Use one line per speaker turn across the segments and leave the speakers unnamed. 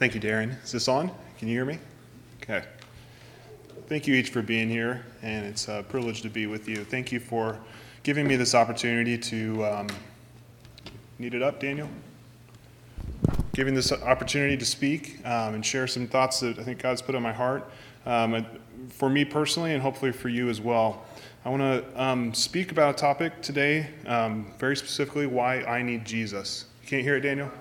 Thank you, Darren. Is this on? Can you hear me? Okay. Thank you each for being here, and it's a privilege to be with you. Thank you for giving me this opportunity to, need it up, Daniel? Giving this opportunity to speak and share some thoughts that I think God's put on my heart. For me personally, and hopefully for you as well. I want to speak about a topic today, very specifically, why I need Jesus. You can't hear it, Daniel?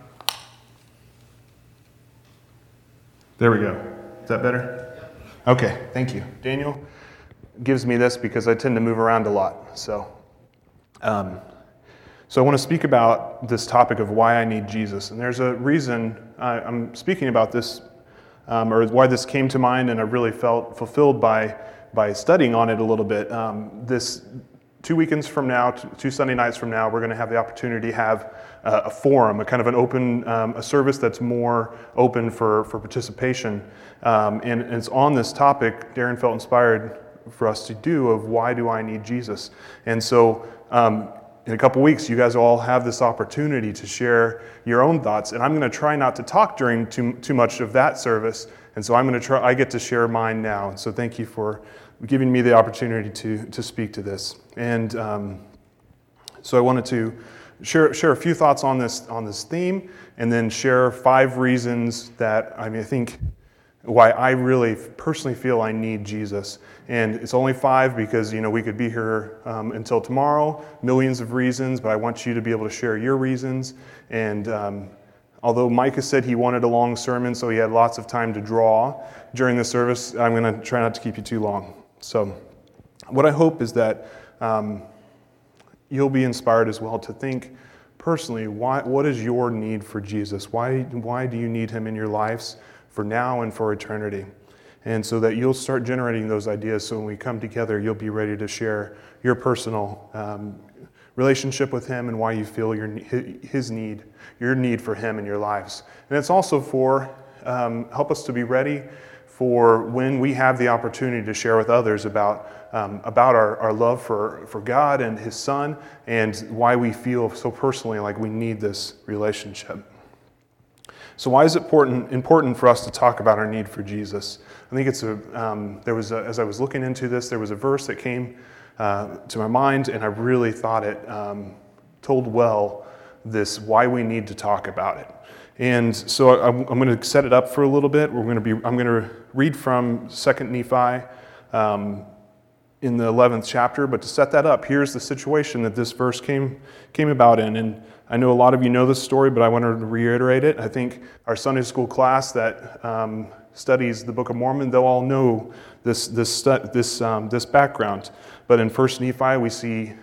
There we go. Is that better? Okay, thank you. Daniel gives me this because I tend to move around a lot. So I want to speak about this topic of why I need Jesus. And there's a reason I'm speaking about this, or why this came to mind, and I really felt fulfilled by studying on it a little bit. This 2 weekends from now, 2 Sunday nights from now, we're going to have the opportunity to have a forum, a kind of an open, a service that's more open for participation. And it's on this topic Darren felt inspired for us to do of why do I need Jesus? And so in a couple weeks, you guys all have this opportunity to share your own thoughts. And I'm going to try not to talk during too much of that service. And so I get to share mine now. So thank you for giving me the opportunity to speak to this. And so I wanted to share a few thoughts on this theme, and then share 5 reasons that I think why I really personally feel I need Jesus. And it's only 5 because we could be here until tomorrow, millions of reasons, but I want you to be able to share your reasons. And although Micah said he wanted a long sermon, so he had lots of time to draw during the service, I'm going to try not to keep you too long. So what I hope is that you'll be inspired as well to think personally, what is your need for Jesus? Why do you need him in your lives for now and for eternity? And so that you'll start generating those ideas, so when we come together, you'll be ready to share your personal relationship with him and why you feel your need for him in your lives. And it's also for help us to be ready for when we have the opportunity to share with others about our love for God and his Son, and why we feel so personally like we need this relationship. So why is it important for us to talk about our need for Jesus? I think as I was looking into this, there was a verse that came to my mind, and I really thought it told well this why we need to talk about it. And so I'm going to set it up for a little bit. I'm going to read from 2 Nephi in the 11th chapter. But to set that up, here's the situation that this verse came about in. And I know a lot of you know this story, but I wanted to reiterate it. I think our Sunday school class that studies the Book of Mormon, they'll all know this background. But in 1 Nephi, we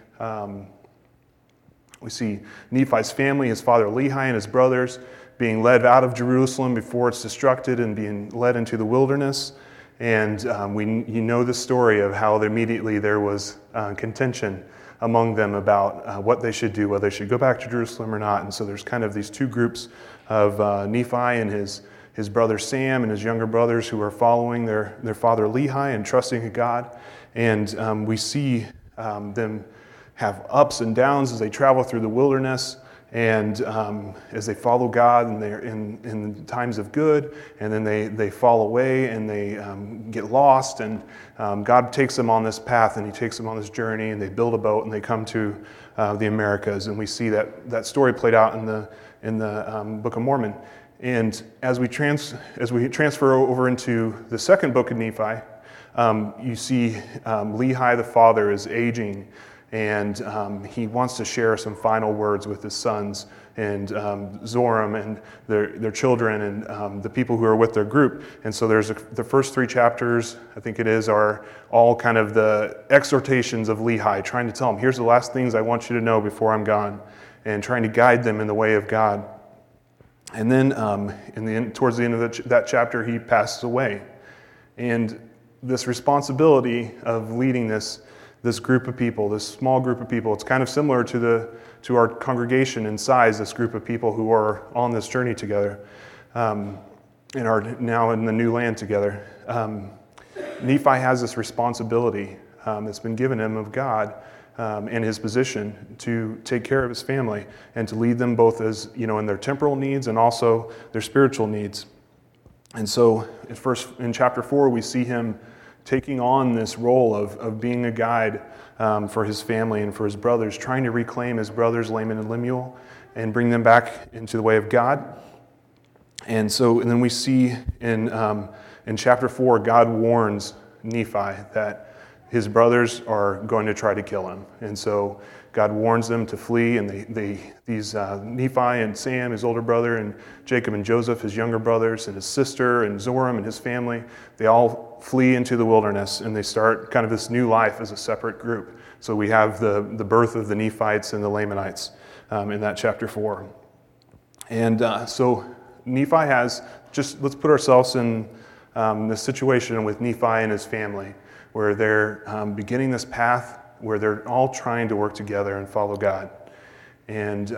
see Nephi's family, his father Lehi and his brothers, being led out of Jerusalem before it's destructed and being led into the wilderness. And you know the story of how immediately there was contention among them about what they should do, whether they should go back to Jerusalem or not. And so there's kind of these 2 groups of Nephi and his brother Sam and his younger brothers who are following their father Lehi and trusting in God. And we see them have ups and downs as they travel through the wilderness, and as they follow God, and they're in times of good, and then they fall away and they get lost, and God takes them on this path, and he takes them on this journey, and they build a boat and they come to the Americas. And we see that story played out in the Book of Mormon. And as we transfer over into the second book of Nephi, you see Lehi the father is aging, and he wants to share some final words with his sons and Zoram and their children and the people who are with their group. And so there's the first 3 chapters, I think it is, are all kind of the exhortations of Lehi, trying to tell them, here's the last things I want you to know before I'm gone, and trying to guide them in the way of God. And then towards the end of that chapter, he passes away. And this responsibility of leading this group of people, this small group of people, it's kind of similar to our congregation in size, this group of people who are on this journey together and are now in the new land together. Nephi has this responsibility that's been given him of God in his position to take care of his family and to lead them both as, in their temporal needs and also their spiritual needs. And so in chapter 4, we see him taking on this role of being a guide for his family and for his brothers, trying to reclaim his brothers, Laman and Lemuel, and bring them back into the way of God. And then we see in chapter 4, God warns Nephi that his brothers are going to try to kill him. And so God warns them to flee, and Nephi and Sam, his older brother, and Jacob and Joseph, his younger brothers, and his sister, and Zoram and his family, they all flee into the wilderness, and they start kind of this new life as a separate group. So we have the birth of the Nephites and the Lamanites in that chapter 4. And so Nephi has, let's put ourselves in this situation with Nephi and his family, where they're beginning this path where they're all trying to work together and follow God. And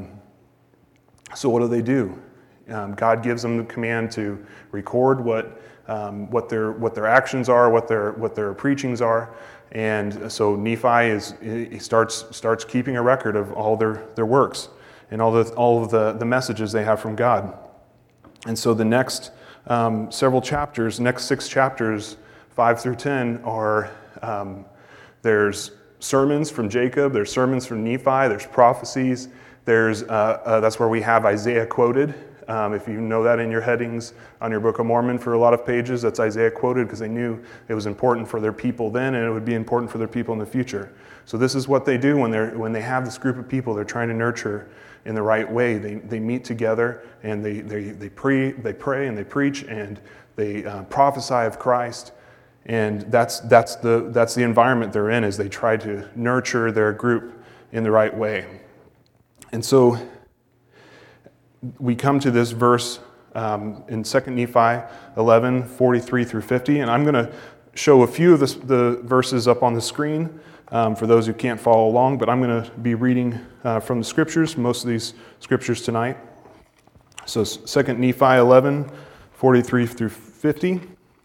so what do? God gives them the command to record what their actions are, what their preachings are. And so Nephi starts keeping a record of all their works and all of the messages they have from God. And so the next several chapters, next 6 chapters, 5 through 10, are there's sermons from Jacob, there's sermons from Nephi, there's prophecies, that's where we have Isaiah quoted. If you know that in your headings on your Book of Mormon for a lot of pages, that's Isaiah quoted because they knew it was important for their people then, and it would be important for their people in the future. So this is what they do when they have this group of people they're trying to nurture in the right way. They meet together and they pray and they preach and they prophesy of Christ. And that's the environment they're in, as they try to nurture their group in the right way. And so we come to this verse in 2 Nephi 11, 43 through 50, and I'm going to show a few of the verses up on the screen for those who can't follow along, but I'm going to be reading from the scriptures, most of these scriptures tonight. So 2 Nephi 11, 43 through 50.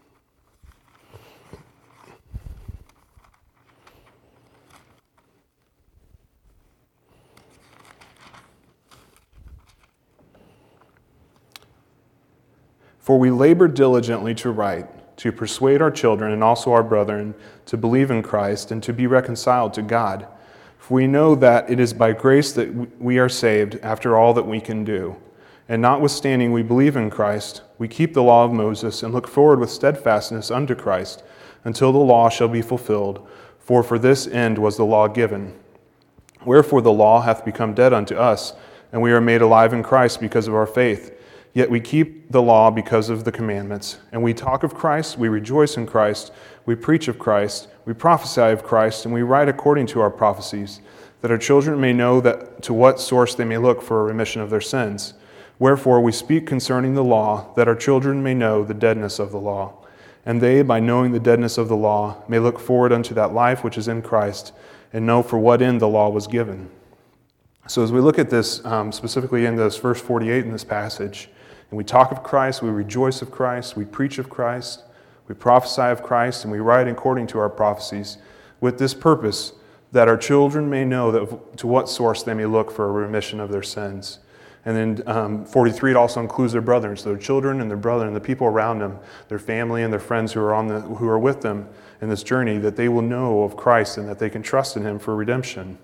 For we labor diligently to write, to persuade our children and also our brethren to believe in Christ and to be reconciled to God. For we know that it is by grace that we are saved after all that we can do. And notwithstanding we believe in Christ, we keep the law of Moses and look forward with steadfastness unto Christ until the law shall be fulfilled. For this end was the law given. Wherefore the law hath become dead unto us, and we are made alive in Christ because of our faith. Yet we keep the law because of the commandments. And we talk of Christ, we rejoice in Christ, we preach of Christ, we prophesy of Christ, and we write according to our prophecies, that our children may know that to what source they may look for a remission of their sins. Wherefore we speak concerning the law, that our children may know the deadness of the law. And they, by knowing the deadness of the law, may look forward unto that life which is in Christ, and know for what end the law was given. So as we look at this, specifically in this verse 48 in this passage, and we talk of Christ, we rejoice of Christ, we preach of Christ, we prophesy of Christ, and we write according to our prophecies, with this purpose, that our children may know that to what source they may look for a remission of their sins. And then 43, it also includes their brethren, so their children and their brethren, the people around them, their family and their friends who are with them in this journey, that they will know of Christ and that they can trust in Him for redemption.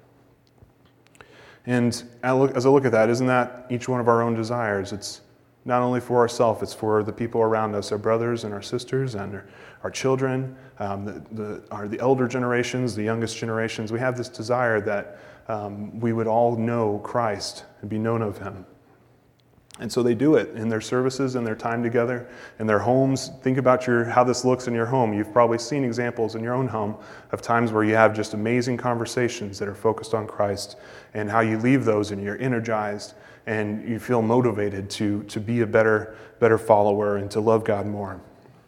And as I look at that, isn't that each one of our own desires? It's not only for ourselves, it's for the people around us, our brothers and our sisters and our children, the elder generations, the youngest generations. We have this desire that we would all know Christ and be known of Him. And so they do it in their services and their time together, in their homes. Think about how this looks in your home. You've probably seen examples in your own home of times where you have just amazing conversations that are focused on Christ, and how you leave those and you're energized and you feel motivated to be a better follower and to love God more.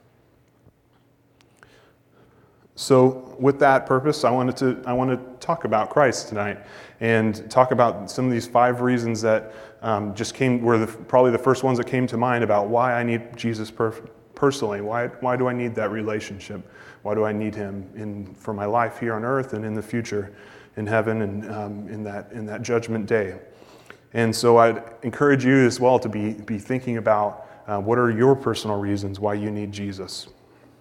So with that purpose, I want to talk about Christ tonight and talk about some of these 5 reasons that were probably the first ones that came to mind about why I need Jesus personally. Why do I need that relationship? Why do I need Him for my life here on earth and in the future in heaven and in that judgment day? And so I'd encourage you as well to be thinking about What are your personal reasons why you need Jesus?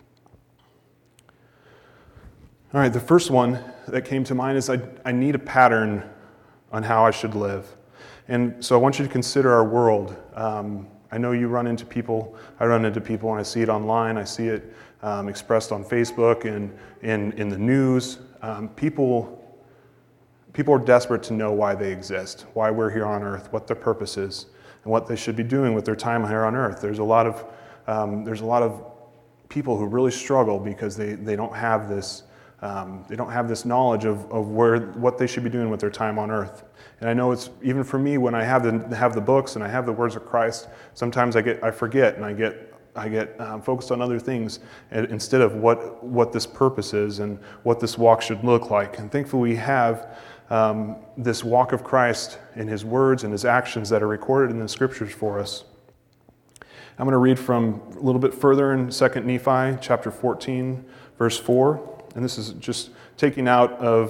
All right, the first one that came to mind is I need a pattern on how I should live. And so I want you to consider our world. I know you run into people, I run into people and I see it online, I see it expressed on Facebook and in the news. People are desperate to know why they exist, why we're here on earth, what their purpose is, and what they should be doing with their time here on earth. There's a lot of people who really struggle because they don't have this knowledge of what they should be doing with their time on earth. And I know it's even for me when I have the books and I have the words of Christ. Sometimes I forget and I get focused on other things instead of what this purpose is and what this walk should look like. And thankfully, we have this walk of Christ in His words and His actions that are recorded in the Scriptures for us. I'm going to read from a little bit further in 2 Nephi, chapter 14, verse 4. And this is just taking out of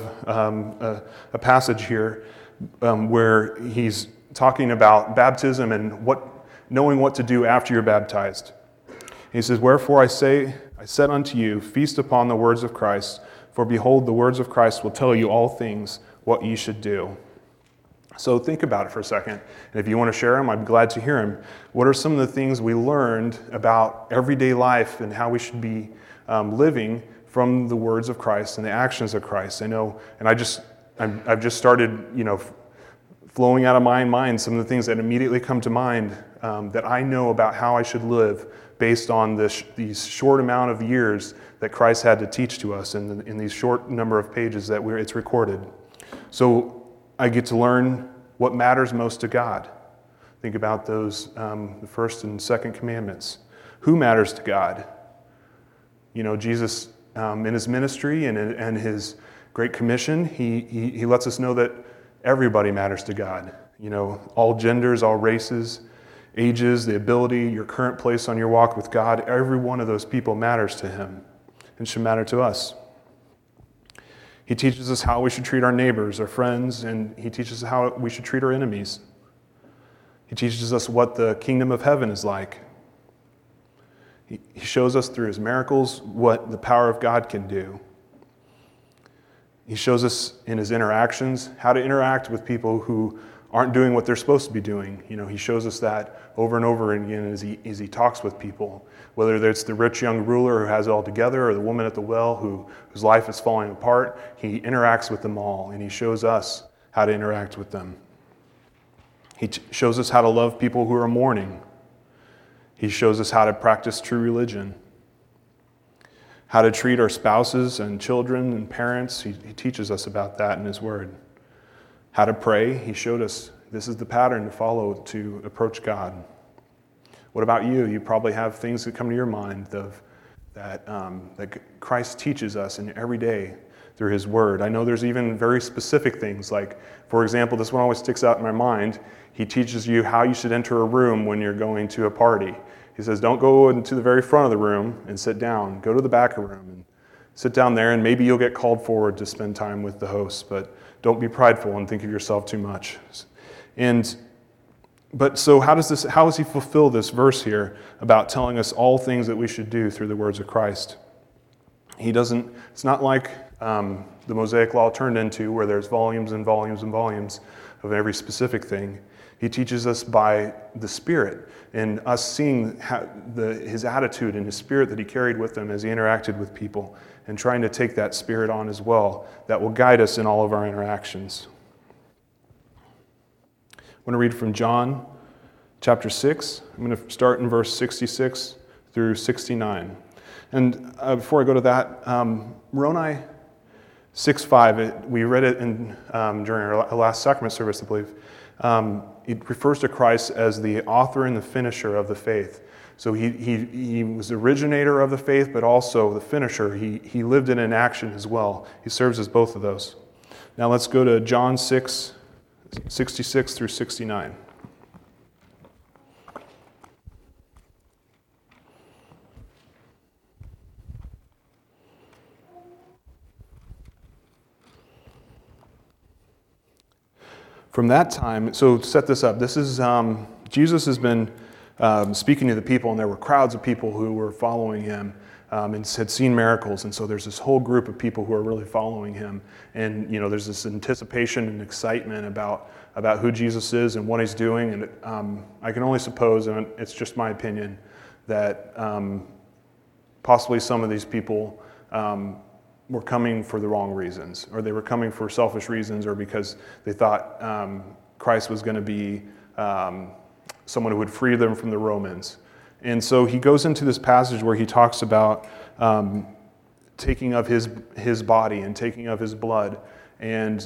a passage here where he's talking about baptism and knowing what to do after you're baptized. He says, "Wherefore I said unto you, feast upon the words of Christ, for behold, the words of Christ will tell you all things what ye should do." So think about it for a second. And if you want to share them, I'd be glad to hear them. What are some of the things we learned about everyday life and how we should be living from the words of Christ and the actions of Christ? I know, and I've just started, flowing out of my mind some of the things that immediately come to mind that I know about how I should live based on these short amount of years that Christ had to teach to us in these short number of pages that it's recorded. So I get to learn what matters most to God. Think about those, the first and second commandments. Who matters to God? Jesus, in His ministry and His Great Commission, He lets us know that everybody matters to God. All genders, all races, ages, the ability, your current place on your walk with God, every one of those people matters to Him and should matter to us. He teaches us how we should treat our neighbors, our friends, and He teaches us how we should treat our enemies. He teaches us what the kingdom of heaven is like. He shows us through His miracles what the power of God can do. He shows us in His interactions how to interact with people who aren't doing what they're supposed to be doing. He shows us that over and over again as he talks with people, whether it's the rich young ruler who has it all together or the woman at the well whose life is falling apart. He interacts with them all, and He shows us how to interact with them. He shows us how to love people who are mourning. He shows us how to practice true religion, how to treat our spouses and children and parents. He teaches us about that in His Word. How to pray. He showed us this is the pattern to follow to approach God. What about you? You probably have things that come to your mind that Christ teaches us in every day through His Word. I know there's even very specific things, like, for example, this one always sticks out in my mind. He teaches you how you should enter a room when you're going to a party. He says, don't go into the very front of the room and sit down. Go to the back of the room and sit down there, and maybe you'll get called forward to spend time with the host, but don't be prideful and think of yourself too much. But so how does He fulfill this verse here about telling us all things that we should do through the words of Christ? It's not like the Mosaic Law turned into, where there's volumes and volumes and volumes of every specific thing. He teaches us by the Spirit, and us seeing His attitude and His Spirit that He carried with Him as He interacted with people, and trying to take that Spirit on as well. That will guide us in all of our interactions. I want to read from John chapter 6. I'm going to start in verse 66 through 69. And before I go to that, Moroni 6:5, we read it during our last sacrament service, I believe. It refers to Christ as the author and the finisher of the faith. So he was the originator of the faith, but also the finisher. He lived it in action as well. He serves as both of those. Now let's go to John 6, 66 through 69. From that time, so set this up. This is Jesus has been speaking to the people, and there were crowds of people who were following him and had seen miracles. And so there's this whole group of people who are really following him. And, there's this anticipation and excitement about who Jesus is and what he's doing. And I can only suppose, and it's just my opinion, that possibly some of these people were coming for the wrong reasons, or they were coming for selfish reasons, or because they thought Christ was going to be someone who would free them from the Romans. And so he goes into this passage where he talks about taking of his body and taking of his blood, and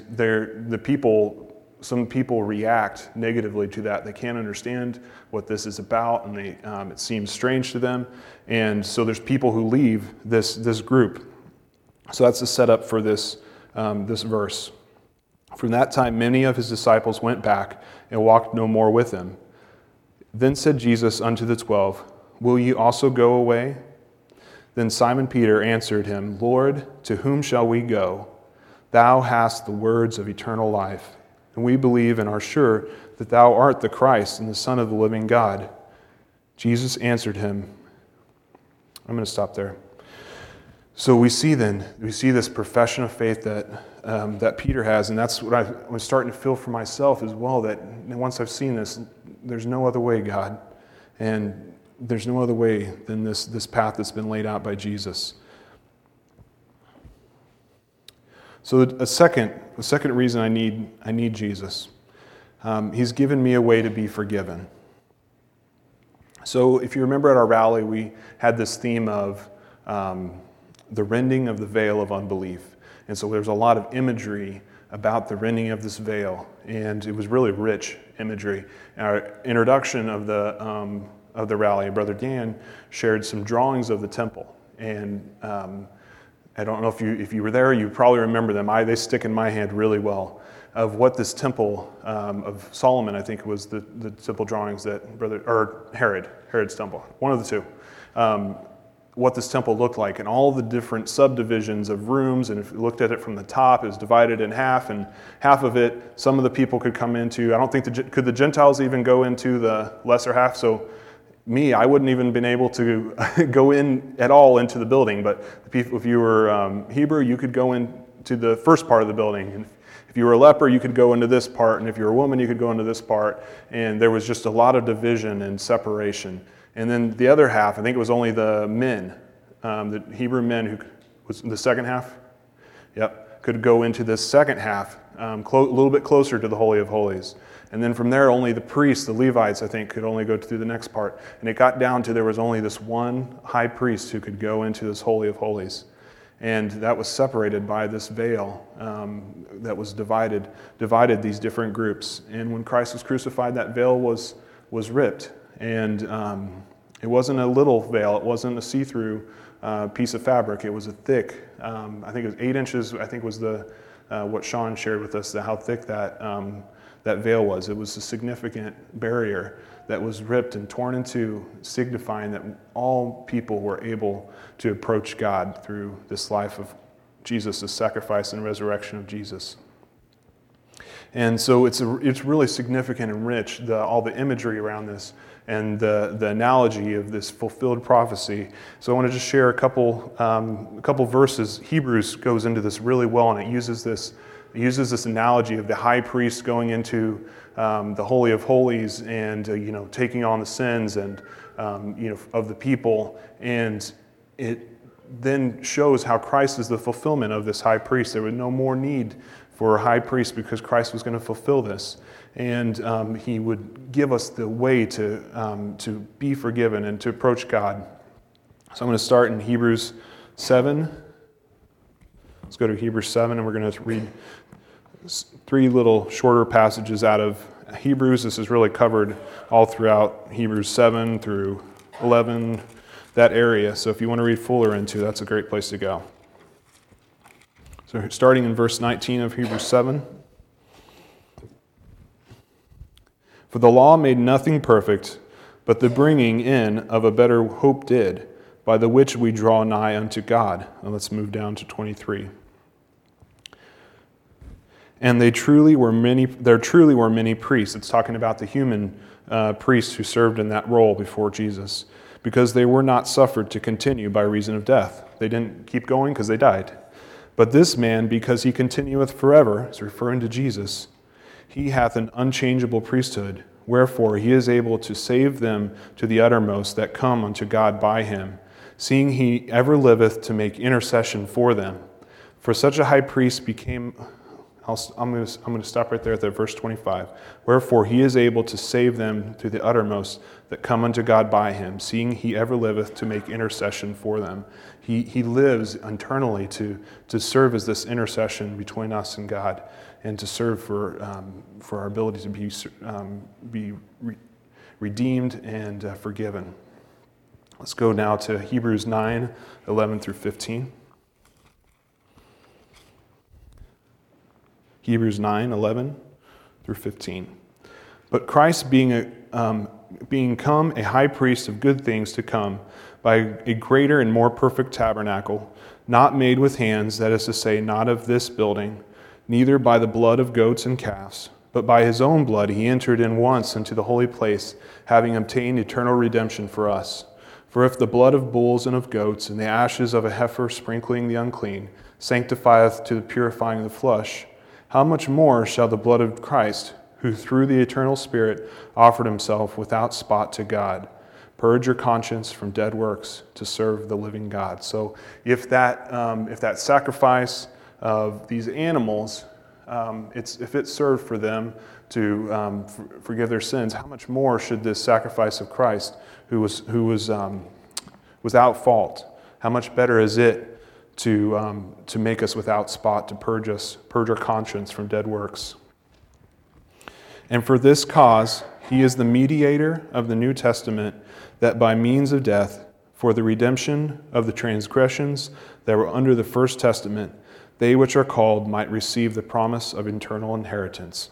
some people react negatively to that. They can't understand what this is about, and it seems strange to them. And so there's people who leave this group. So that's the setup for this verse. From that time, many of his disciples went back and walked no more with him. Then said Jesus unto the 12, Will ye also go away? Then Simon Peter answered him, Lord, to whom shall we go? Thou hast the words of eternal life, and we believe and are sure that thou art the Christ and the Son of the living God. Jesus answered him, I'm going to stop there. So we see this profession of faith that Peter has, and that's what I was starting to feel for myself as well, that once I've seen this, there's no other way, God, and there's no other way than this path that's been laid out by Jesus. So a second reason I need Jesus. He's given me a way to be forgiven. So if you remember at our rally, we had this theme of the rending of the veil of unbelief. And so there's a lot of imagery about the rending of this veil, and it was really rich imagery. Our introduction of the rally, Brother Dan shared some drawings of the temple, and I don't know if you were there. You probably remember them. They stick in my head really well, of what this temple of Solomon, I think, was the temple drawings that Herod's temple, one of the two. What this temple looked like, and all the different subdivisions of rooms. And if you looked at it from the top, it was divided in half, and half of it, some of the people could come into. I don't think could the Gentiles even go into the lesser half? So I wouldn't even been able to go in at all into the building. But the people, if you were Hebrew, you could go into the first part of the building. And if you were a leper, you could go into this part, and if you were a woman, you could go into this part. And there was just a lot of division and separation. And then the other half, I think it was only the men, the Hebrew men who was in the second half, could go into this second half, a little bit closer to the Holy of Holies. And then from there, only the priests, the Levites, I think, could only go through the next part. And it got down to there was only this one high priest who could go into this Holy of Holies. And that was separated by this veil that was divided these different groups. And when Christ was crucified, that veil was ripped. And it wasn't a little veil. It wasn't a see-through piece of fabric. It was a thick, I think it was 8 inches, I think was what Sean shared with us, how thick that veil was. It was a significant barrier that was ripped and torn in two, signifying that all people were able to approach God through this life of Jesus, the sacrifice and resurrection of Jesus. And so it's really significant and rich, all the imagery around this and the analogy of this fulfilled prophecy. So I want to just share a couple verses. Hebrews goes into this really well, and it uses this analogy of the high priest going into the Holy of Holies and taking on the sins and of the people, and it then shows how Christ is the fulfillment of this high priest. There was no more need for a high priest because Christ was going to fulfill this, and he would give us the way to be forgiven and to approach God. So I'm going to start in Hebrews 7. Let's go to Hebrews 7, and we're going to read 3 little shorter passages out of Hebrews. This is really covered all throughout Hebrews 7 through 11, that area. So if you want to read fuller into, that's a great place to go. So starting in verse 19 of Hebrews 7. For the law made nothing perfect, but the bringing in of a better hope did, by the which we draw nigh unto God. And let's move down to 23. And there truly were many priests. It's talking about the human priests who served in that role before Jesus, because they were not suffered to continue by reason of death. They didn't keep going because they died. But this man, because he continueth forever, is referring to Jesus, he hath an unchangeable priesthood, wherefore he is able to save them to the uttermost that come unto God by him, seeing he ever liveth to make intercession for them. For such a high priest became... I'm going to stop right there at verse 25. Wherefore he is able to save them to the uttermost that come unto God by him, seeing he ever liveth to make intercession for them. He lives internally to serve as this intercession between us and God, and to serve for our ability to be redeemed and forgiven. Let's go now to Hebrews 9:11 through 15. Hebrews 9:11 through 15. But Christ being come a high priest of good things to come, by a greater and more perfect tabernacle, not made with hands, that is to say, not of this building, neither by the blood of goats and calves, but by his own blood he entered in once into the holy place, having obtained eternal redemption for us. For if the blood of bulls and of goats, and the ashes of a heifer sprinkling the unclean, sanctifieth to the purifying of the flesh, how much more shall the blood of Christ, who through the eternal Spirit offered himself without spot to God, purge your conscience from dead works to serve the living God? So if that sacrifice of these animals, if it served for them to forgive their sins, how much more should this sacrifice of Christ, who was without fault, how much better is it to make us without spot, to purge our conscience from dead works? And for this cause he is the mediator of the New Testament, that by means of death, for the redemption of the transgressions that were under the first testament, they which are called might receive the promise of eternal inheritance.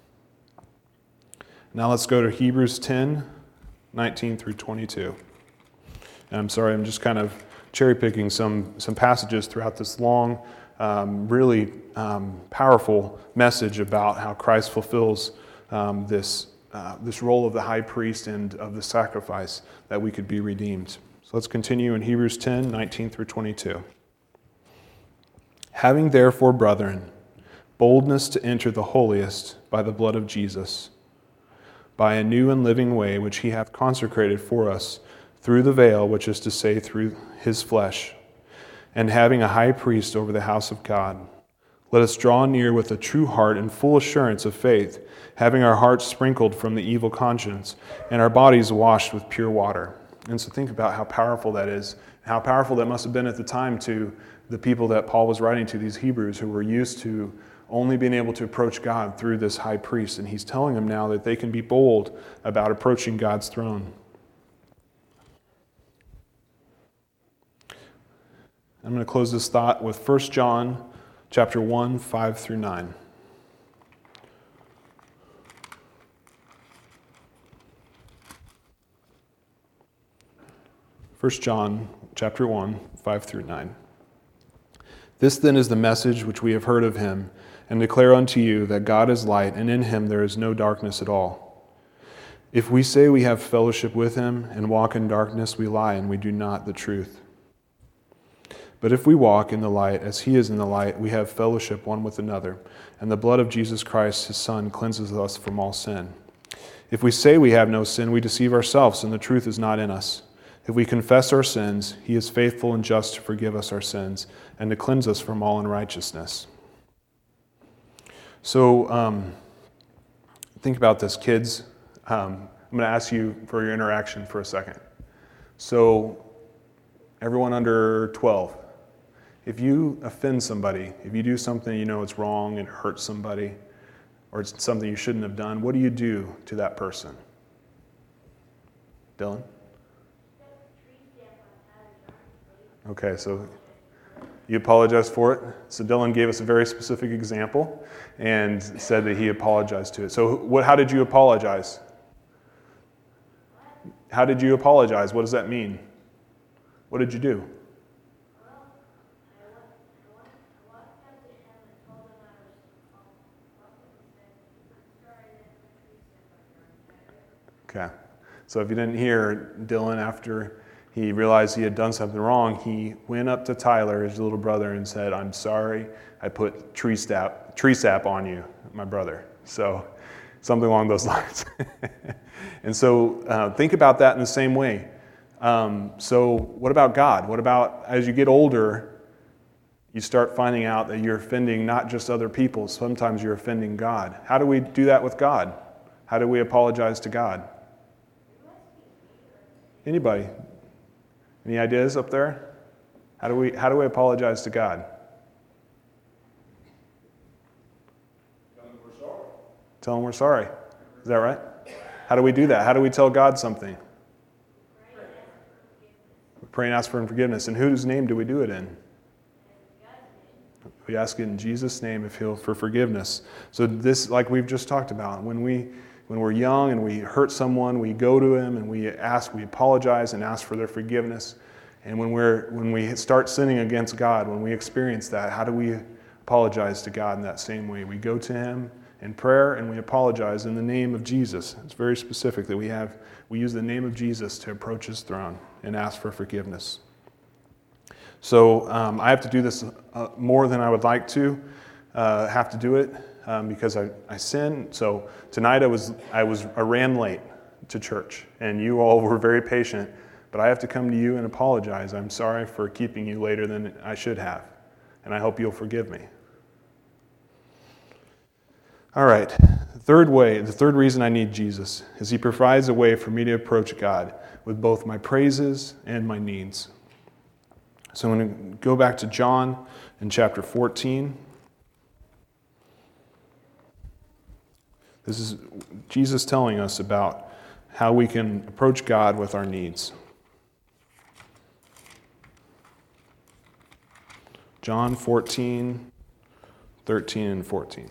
Now let's go to Hebrews 10:19 through 22. And I'm sorry, I'm just kind of cherry-picking some passages throughout this long, really powerful message about how Christ fulfills this role of the high priest and of the sacrifice that we could be redeemed. So let's continue in Hebrews 10:19 through 22. Having therefore, brethren, boldness to enter the holiest by the blood of Jesus, by a new and living way which he hath consecrated for us through the veil, which is to say, through his flesh, and having a high priest over the house of God, let us draw near with a true heart and full assurance of faith, having our hearts sprinkled from the evil conscience, and our bodies washed with pure water. And so think about how powerful that is, how powerful that must have been at the time to the people that Paul was writing to, these Hebrews who were used to only being able to approach God through this high priest. And he's telling them now that they can be bold about approaching God's throne. I'm going to close this thought with 1 John chapter 1, 5 through 9. First John chapter 1, 5 through 9. This then is the message which we have heard of him, and declare unto you, that God is light, and in him there is no darkness at all. If we say we have fellowship with him and walk in darkness, we lie, and we do not the truth. But if we walk in the light as he is in the light, we have fellowship one with another, and the blood of Jesus Christ, his Son, cleanses us from all sin. If we say we have no sin, we deceive ourselves, and the truth is not in us. If we confess our sins, he is faithful and just to forgive us our sins and to cleanse us from all unrighteousness. So think about this, kids. I'm going to ask you for your interaction for a second. So everyone under 12, if you offend somebody, if you do something you know it's wrong and hurts somebody, or it's something you shouldn't have done, what do you do to that person? Dylan? Okay, so you apologize for it. So Dylan gave us a very specific example and said that he apologized to it. So how did you apologize? How did you apologize? What does that mean? What did you do? Okay. So if you didn't hear, Dylan, after he realized he had done something wrong, he went up to Tyler, his little brother, and said, "I'm sorry, I put tree sap on you, my brother." So something along those lines. And so think about that in the same way. So what about God? What about as you get older, you start finding out that you're offending not just other people, sometimes you're offending God. How do we do that with God? How do we apologize to God? Anybody? Any ideas up there? How do we apologize to God? Tell him we're sorry. Is that right? How do we do that? How do we tell God something? We pray and ask for forgiveness. In whose name do we do it in? We ask it in Jesus' name for forgiveness. So this, like we've just talked about, when we're young and we hurt someone, we go to him and we apologize and ask for their forgiveness. And when we start sinning against God, when we experience that, how do we apologize to God in that same way? We go to him in prayer and we apologize in the name of Jesus. It's very specific that we use the name of Jesus to approach his throne and ask for forgiveness. So I have to do this more than I would like to have to do it because I sin. So tonight I ran late to church, and you all were very patient. But I have to come to you and apologize. I'm sorry for keeping you later than I should have, and I hope you'll forgive me. All right. The third reason I need Jesus is he provides a way for me to approach God with both my praises and my needs. So I'm going to go back to John in chapter 14. This is Jesus telling us about how we can approach God with our needs. John 14, 13 and 14.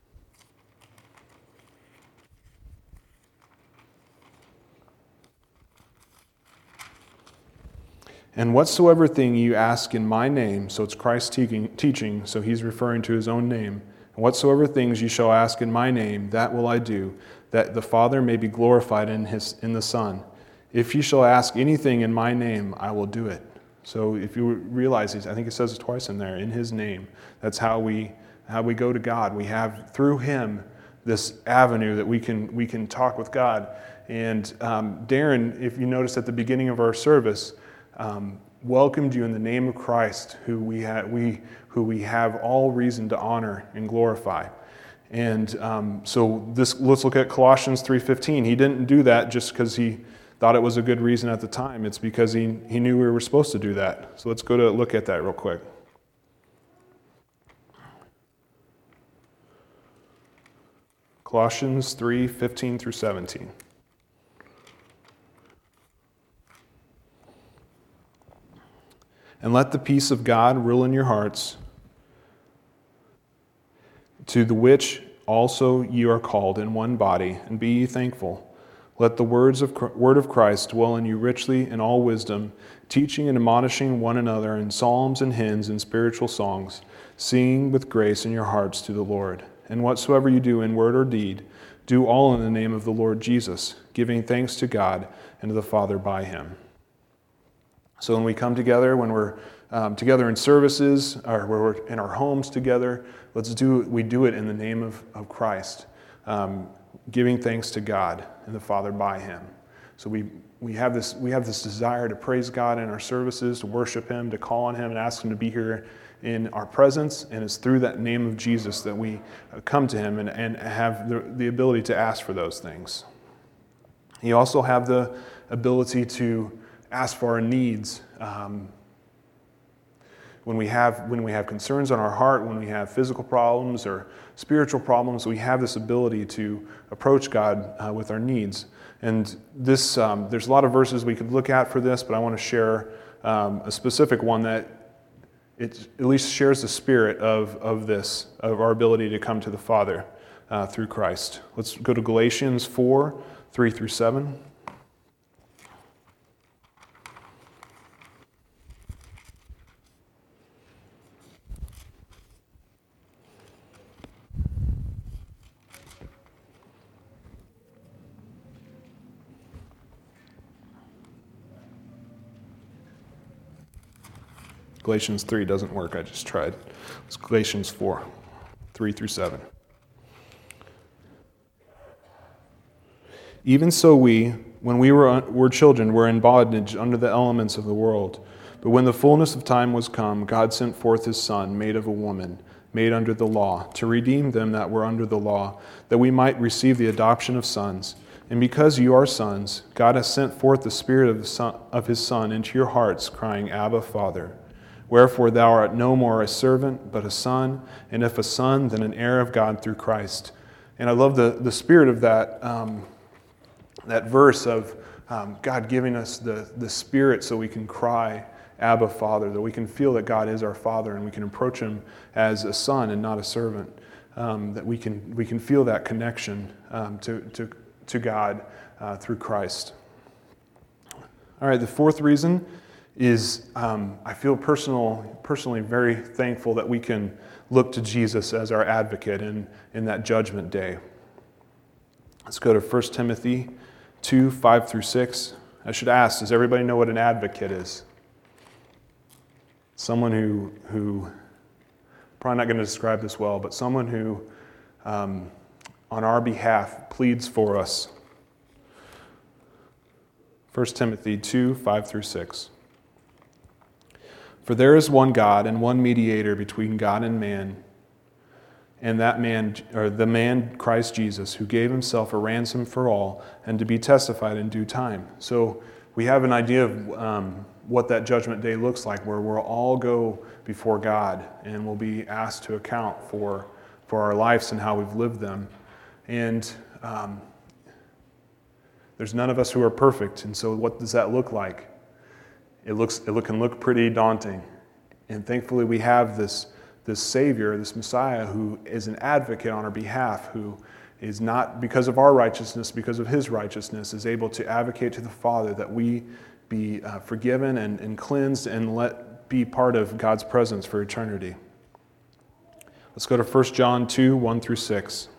And whatsoever thing you ask in my name, so it's Christ teaching, so he's referring to his own name. And whatsoever things you shall ask in my name, that will I do, that the Father may be glorified in the Son. If you shall ask anything in my name, I will do it. So if you realize, I think it says it twice in there, in his name. That's how we go to God. We have through him this avenue that we can talk with God. And Darren, if you notice at the beginning of our service, welcomed you in the name of Christ, who we have all reason to honor and glorify. And so let's look at Colossians 3:15. He didn't do that just because he thought it was a good reason at the time. It's because he knew we were supposed to do that. So let's go to look at that real quick. Colossians 3:15 through 17. And let the peace of God rule in your hearts, to the which also ye are called in one body, and be ye thankful. Let the word of Christ dwell in you richly in all wisdom, teaching and admonishing one another in psalms and hymns and spiritual songs, singing with grace in your hearts to the Lord. And whatsoever you do in word or deed, do all in the name of the Lord Jesus, giving thanks to God and to the Father by him. So when we come together, when we're together in services, or where we're in our homes together, we do it in the name of Christ, giving thanks to God and the Father by him. So we have this desire to praise God in our services, to worship him, to call on him and ask him to be here in our presence, and it's through that name of Jesus that we come to him and have the ability to ask for those things. You also have the ability to ask for our needs. When we have concerns on our heart, when we have physical problems or spiritual problems, we have this ability to approach God with our needs. And there's a lot of verses we could look at for this, but I want to share a specific one that it at least shares the spirit of our ability to come to the Father through Christ. Let's go to Galatians 4:3 through 7. Galatians 3 doesn't work. I just tried. It's Galatians 4, 3 through 7. Even so we, when we were children, were in bondage under the elements of the world. But when the fullness of time was come, God sent forth his Son, made of a woman, made under the law, to redeem them that were under the law, that we might receive the adoption of sons. And because you are sons, God has sent forth the Spirit of his Son into your hearts, crying, Abba, Father. Wherefore thou art no more a servant, but a son, and if a son, then an heir of God through Christ. And I love the spirit of that that verse of God giving us the Spirit so we can cry, Abba, Father, that we can feel that God is our Father and we can approach him as a son and not a servant, that we can feel that connection to God through Christ. All right, the fourth reason is I feel personally very thankful that we can look to Jesus as our advocate in that judgment day. Let's go to 1 Timothy 2, 5 through 6. I should ask, does everybody know what an advocate is? Someone who probably not going to describe this well, but someone who on our behalf pleads for us. 1 Timothy 2, 5 through 6. For there is one God and one mediator between God and man, and that man, or the man Christ Jesus, who gave himself a ransom for all, and to be testified in due time. So we have an idea of what that judgment day looks like, where we'll all go before God and we'll be asked to account for our lives and how we've lived them. And there's none of us who are perfect, and so what does that look like? It can look pretty daunting. And thankfully we have this Savior, this Messiah, who is an advocate on our behalf, who is not, because of our righteousness, because of his righteousness, is able to advocate to the Father that we be forgiven and cleansed and let be part of God's presence for eternity. Let's go to 1 John 2, 1 through 6.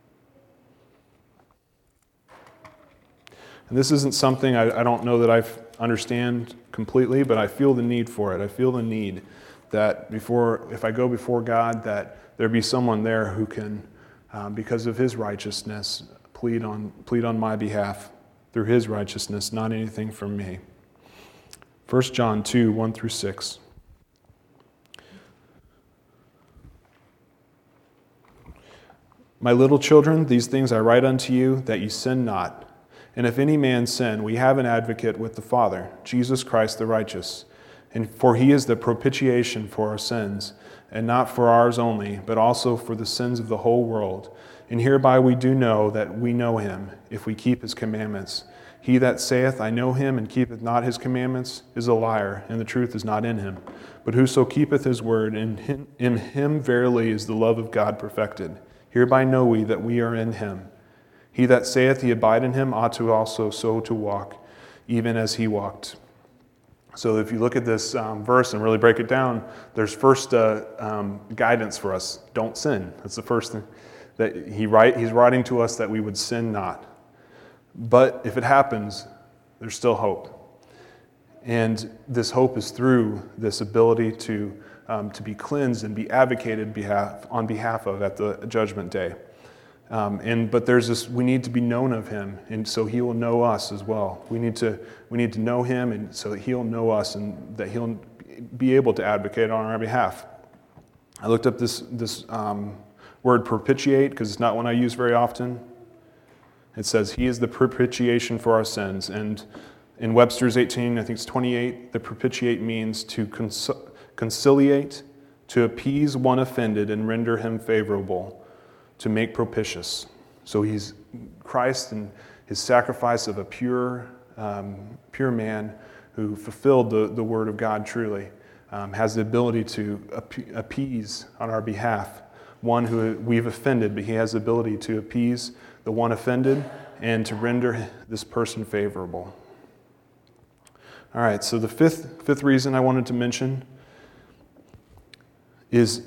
And this isn't something I don't know that I understand completely, but I feel the need for it. I feel the need that if I go before God, that there be someone there who can, because of his righteousness, plead on my behalf through his righteousness, not anything from me. 1 John 2, 1 through 6. My little children, these things I write unto you, that you sin not. And if any man sin, we have an advocate with the Father, Jesus Christ the righteous. And for he is the propitiation for our sins, and not for ours only, but also for the sins of the whole world. And hereby we do know that we know him, if we keep his commandments. He that saith, I know him, and keepeth not his commandments, is a liar, and the truth is not in him. But whoso keepeth his word, in him verily is the love of God perfected. Hereby know we that we are in him. He that saith he abide in him ought to also so to walk, even as he walked. So if you look at this verse and really break it down, there's first guidance for us. Don't sin. That's the first thing. That he's writing to us that we would sin not. But if it happens, there's still hope. And this hope is through this ability to be cleansed and be advocated on behalf of at the judgment day. But there's this, we need to be known of him, and so he will know us as well. We need to know him, and so that he'll know us, and that he'll be able to advocate on our behalf. I looked up this word propitiate, because it's not one I use very often. It says, he is the propitiation for our sins. And in Webster's 18, I think it's 28, the propitiate means to conciliate, to appease one offended and render him favorable, to make propitious. So he's Christ and his sacrifice of a pure man who fulfilled the word of God truly, has the ability to appease on our behalf one who we've offended, but he has the ability to appease the one offended and to render this person favorable. All right, so the fifth reason I wanted to mention is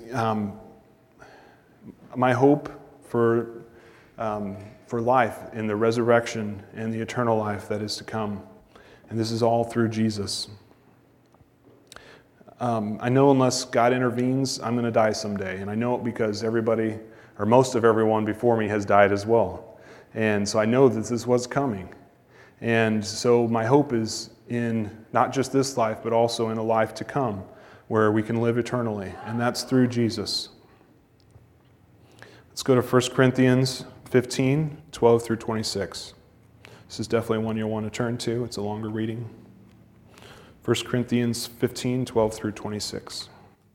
my hope for life in the resurrection and the eternal life that is to come. And this is all through Jesus. I know unless God intervenes, I'm going to die someday. And I know it because everybody, or most of everyone before me has died as well. And so I know that this was coming. And so my hope is in not just this life, but also in a life to come where we can live eternally. And that's through Jesus. Let's go to 1 Corinthians 15, 12 through 26. This is definitely one you'll want to turn to. It's a longer reading. 1 Corinthians 15, 12 through 26.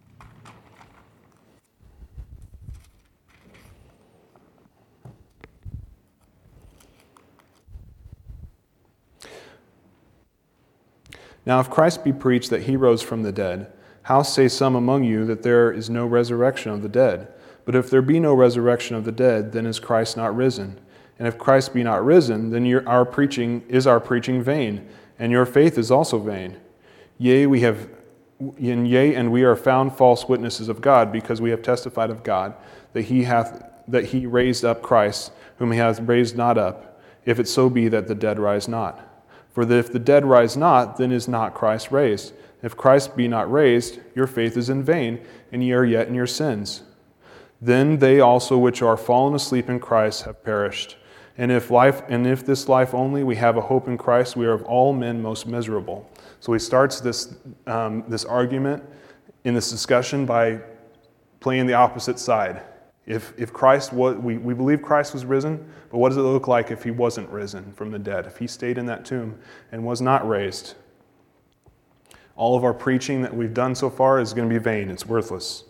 Now if Christ be preached that he rose from the dead, how say some among you that there is no resurrection of the dead? But if there be no resurrection of the dead, then is Christ not risen? And if Christ be not risen, then our preaching vain, and your faith is also vain. Yea, and we are found false witnesses of God, because we have testified of God that he raised up Christ, whom he hath raised not up, if it so be that the dead rise not. For if the dead rise not, then is not Christ raised. If Christ be not raised, your faith is in vain, and ye are yet in your sins. Then they also which are fallen asleep in Christ have perished. And if this life only we have a hope in Christ, we are of all men most miserable. So he starts this argument in this discussion by playing the opposite side. If Christ was, we believe Christ was risen, but what does it look like if he wasn't risen from the dead? If he stayed in that tomb and was not raised? All of our preaching that we've done so far is going to be vain. It's worthless.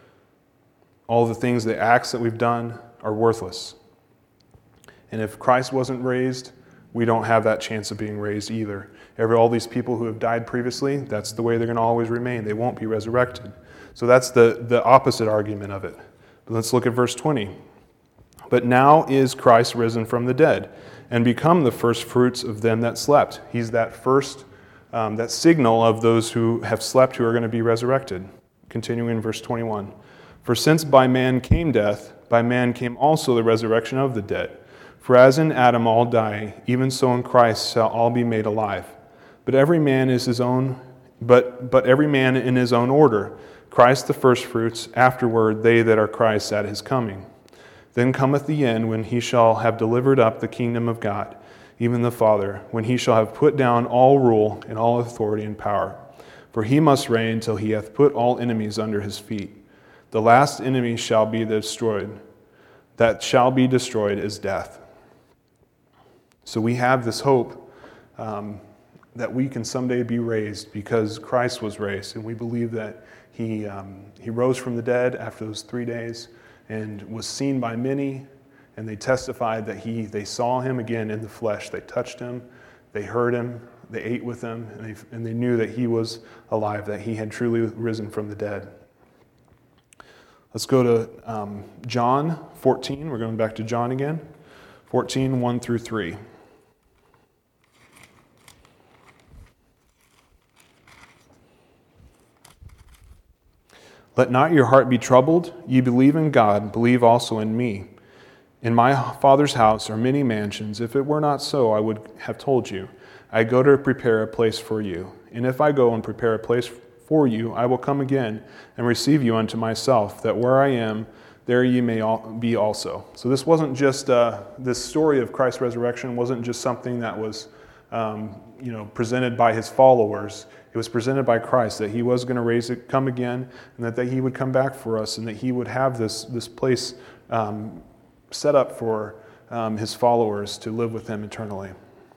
All the things, the acts that we've done are worthless. And if Christ wasn't raised, we don't have that chance of being raised either. All these people who have died previously, that's the way they're going to always remain. They won't be resurrected. So that's the opposite argument of it. But let's look at verse 20. But now is Christ risen from the dead, and become the first fruits of them that slept. He's that first, that signal of those who have slept who are going to be resurrected. Continuing in verse 21. For since by man came death, by man came also the resurrection of the dead. For as in Adam all die, even so in Christ shall all be made alive. But every man is his own, but every man in his own order. Christ the firstfruits, afterward they that are Christ's at his coming. Then cometh the end, when he shall have delivered up the kingdom of God, even the Father, when he shall have put down all rule and all authority and power. For he must reign till he hath put all enemies under his feet. The last enemy shall be destroyed. That shall be destroyed is death. So we have this hope that we can someday be raised because Christ was raised, and we believe that he rose from the dead after those 3 days and was seen by many, and they testified that they saw him again in the flesh. They touched him, they heard him, they ate with him, and they knew that he was alive, that he had truly risen from the dead. Let's go to John 14. We're going back to John again. 14, 1 through 3. Let not your heart be troubled. Ye believe in God, believe also in me. In my Father's house are many mansions. If it were not so, I would have told you. I go to prepare a place for you. And if I go and prepare a place for you, I will come again and receive you unto myself, that where I am, there ye may be also. So this wasn't just, this story of Christ's resurrection wasn't just something that was presented by his followers. It was presented by Christ, that he was going to come again, and that he would come back for us, and that he would have this place set up for his followers to live with him eternally.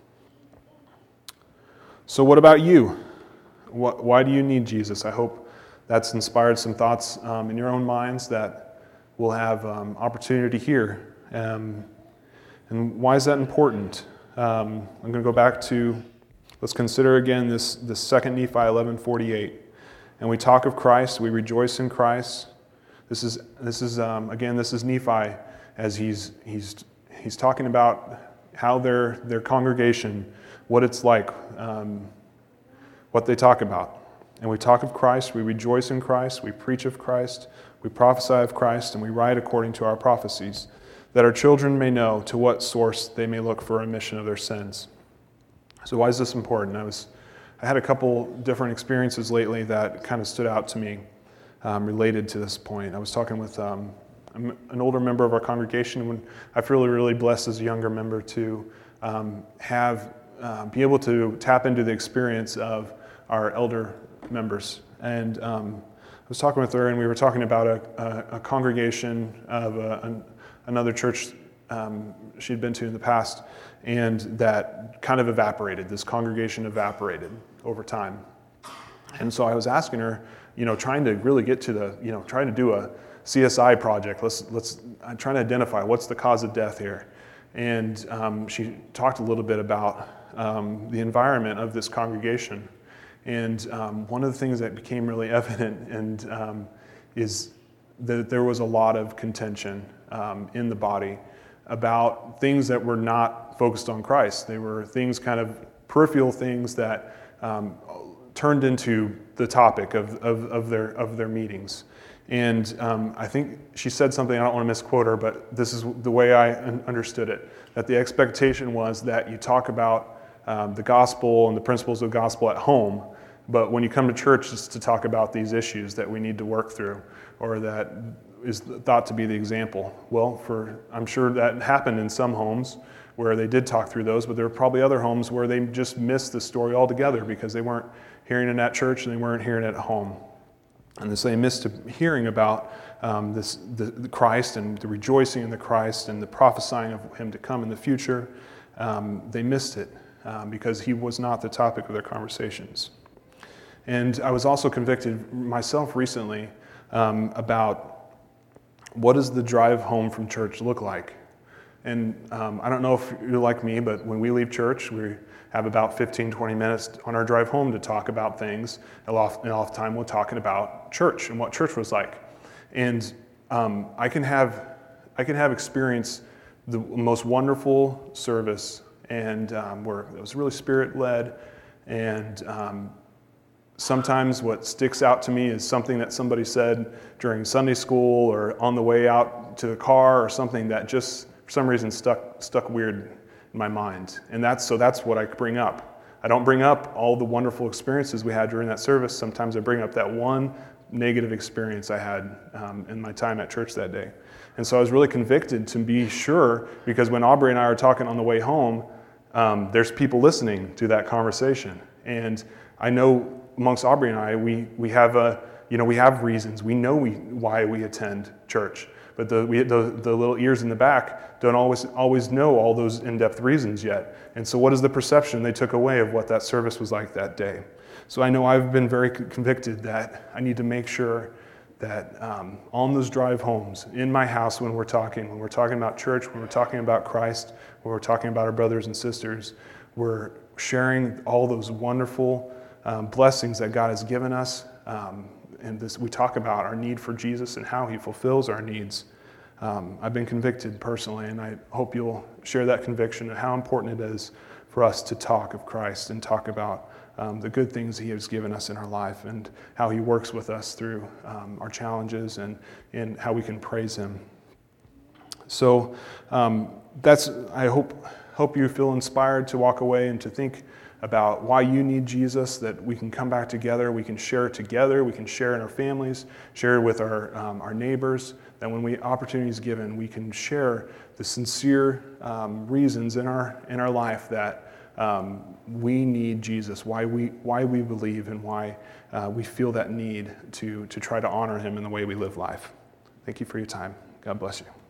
So what about you? Why do you need Jesus? I hope that's inspired some thoughts in your own minds that we'll have opportunity to hear. And why is that important? I'm going to go back to, let's consider again this 2 Nephi 11:48. And we talk of Christ, we rejoice in Christ. This is Nephi as he's talking about how their congregation, what it's like, what they talk about. And we talk of Christ, we rejoice in Christ, we preach of Christ, we prophesy of Christ, and we write according to our prophecies, that our children may know to what source they may look for remission of their sins. So why is this important? I I had a couple different experiences lately that kind of stood out to me related to this point. I was talking with an older member of our congregation when I feel really blessed as a younger member to be able to tap into the experience of our elder members. And I was talking with her, and we were talking about a congregation of another church she'd been to in the past, and that kind of evaporated. This congregation evaporated over time. And so I was asking her, trying to really get to trying to do a CSI project. I'm trying to identify what's the cause of death here. And she talked a little bit about the environment of this congregation. And one of the things that became really evident is that there was a lot of contention in the body about things that were not focused on Christ. They were things, kind of peripheral things that turned into the topic of their meetings. And I think she said something, I don't want to misquote her, but this is the way I understood it, that the expectation was that you talk about the gospel and the principles of the gospel at home, but when you come to church, it's to talk about these issues that we need to work through, or that is thought to be the example. Well, I'm sure that happened in some homes where they did talk through those, but there were probably other homes where they just missed the story altogether because they weren't hearing it at church and they weren't hearing it at home. And so they missed hearing about the Christ and the rejoicing in the Christ and the prophesying of him to come in the future. They missed it because he was not the topic of their conversations. And I was also convicted myself recently about what does the drive home from church look like? And I don't know if you're like me, but when we leave church, we have about 15, 20 minutes on our drive home to talk about things. And oftentimes we're talking about church and what church was like. And I can have experienced the most wonderful service, and where it was really Spirit-led. And sometimes what sticks out to me is something that somebody said during Sunday school or on the way out to the car, or something that just for some reason stuck weird in my mind. And that's what I bring up. I don't bring up all the wonderful experiences we had during that service. Sometimes I bring up that one negative experience I had in my time at church that day. And so I was really convicted to be sure, because when Aubrey and I are talking on the way home, there's people listening to that conversation. And I know amongst Aubrey and I, we have reasons. We know why we attend church. But the little ears in the back don't always know all those in-depth reasons yet. And so what is the perception they took away of what that service was like that day? So I know I've been very convicted that I need to make sure that on those drive homes, in my house when we're talking about church, when we're talking about Christ, when we're talking about our brothers and sisters, we're sharing all those wonderful blessings that God has given us. And we talk about our need for Jesus and how he fulfills our needs. I've been convicted personally, and I hope you'll share that conviction of how important it is for us to talk of Christ and talk about the good things he has given us in our life and how he works with us through our challenges and how we can praise him. So I hope you feel inspired to walk away and to think about why you need Jesus, that we can come back together, we can share it together, we can share in our families, share it with our neighbors, that when opportunity is given, we can share the sincere reasons in our life that we need Jesus, why we believe, and why we feel that need to try to honor him in the way we live life. Thank you for your time. God bless you.